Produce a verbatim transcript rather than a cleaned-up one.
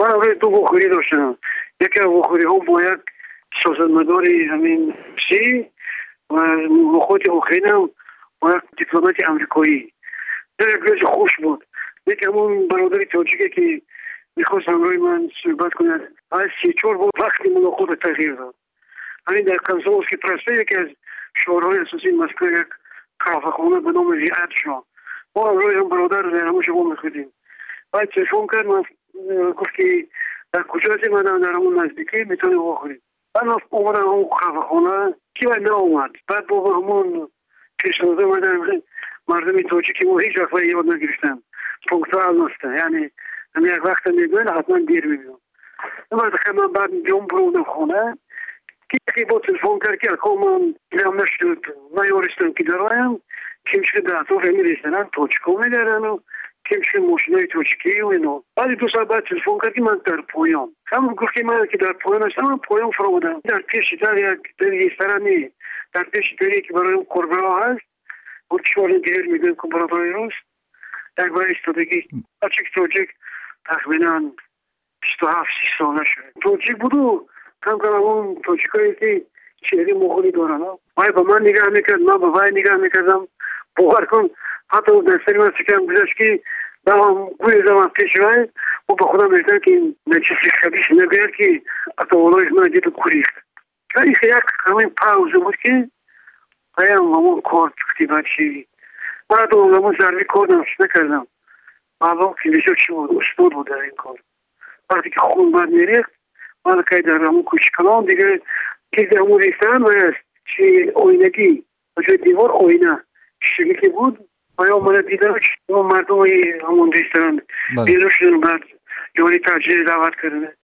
من اول دو بخوری داشتم. یکی از بخوری ها با یک سیاستمدار همین سی و مخاط اوکراین و یک دیپلمات امریکایی. در یک روز خوش بود. یک همون برادر تاجیکی که میخواست همراه من صحبت کند از سی چهار بود وقتی ملاقات تغییر داد. همین در کنسولسکی پرسپه یکی از شعارهای اساسی مسکو یک کافه‌خانه به نام ریعت شد. ما همراه هم برادر در همون شما میخوردیم. بعد تلفن کرد من گفت که در کجا هستی؟ من در همون نزدیکی میتونیم بخوریم. من اومدم همون کافه‌خانه کی باید ناومد. بعد با همون پیشنهاد من مردم تاجیکی ما هیچ وقت یاد نگرفتن. پونکتوال نسته. یعنی من یک وقت میدونم حتما دیر میبینم. من دخمه بعد جون برودم خونه کی با تلفن کرد که اکو من دیدم نشد نیارستم که درایم کمشک در اطراف امی رستوران توچکو میدارن و کمشک ماشینای توچکی و اینو. بعد دو ساعت بعد تلفن کرد که من در پایان هم گفت که من که در پایان هستم من پایان فرا بودم در پیش در یک در رستورانی در پیش دری که برای کربلا هست و چوال دیر میگن کربلا روست یک بار استادگی اچک توچک تقریبا بیست و هفت سی ساله شد. توچک بودو کم کم اون توچکایی که چهره مغولی دارن وای با من نگاه میکرد من با وای نگاه میکردم باور کن حتی در سری من سکم گذاشت که دارم گوی زمان پیش وای و با خودم میگم که نچیزی خبیش نگرد که حتی اولایش من دیدو کوریخت ولی یک همین پاوزه بود که قیم همون کارت کتیبت چی من حتی همون ضربی کردم نکردم معلوم که نشد چی بود استاد بود در این کار وقتی که خون بد میریخت من که در همون کوچکلان دیگه که در همون ریستان و چی آینگی و جای دیوار آینه شکلی که بود و یا من دیدم مردم همون ریستان بیرون شدن بعد جوانی ترجیح دعوت کرده